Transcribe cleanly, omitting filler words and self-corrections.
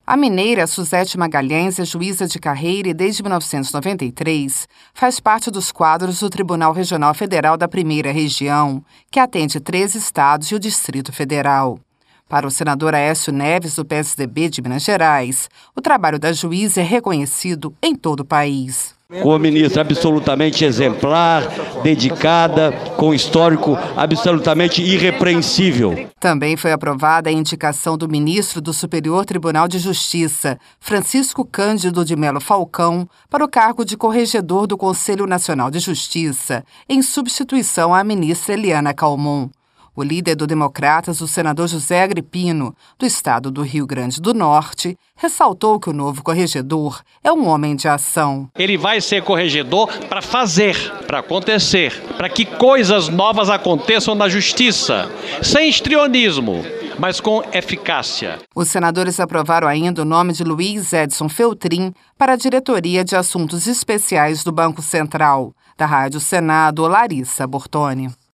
A mineira Suzete Magalhães é juíza de carreira e, desde 1993, faz parte dos quadros do Tribunal Regional Federal da Primeira Região, que atende 13 estados e o Distrito Federal. Para o senador Aécio Neves, do PSDB de Minas Gerais, o trabalho da juíza é reconhecido em todo o país. Como ministra absolutamente exemplar, dedicada, com histórico absolutamente irrepreensível. Também foi aprovada a indicação do ministro do Superior Tribunal de Justiça, Francisco Cândido de Melo Falcão, para o cargo de corregedor do Conselho Nacional de Justiça, em substituição à ministra Eliana Calmon. O líder do Democratas, o senador José Agripino, do estado do Rio Grande do Norte, ressaltou que o novo corregedor é um homem de ação. Ele vai ser corregedor para fazer, para acontecer, para que coisas novas aconteçam na justiça, sem histrionismo, mas com eficácia. Os senadores aprovaram ainda o nome de Luiz Edson Feltrin para a diretoria de assuntos especiais do Banco Central. Da Rádio Senado, Larissa Bortoni.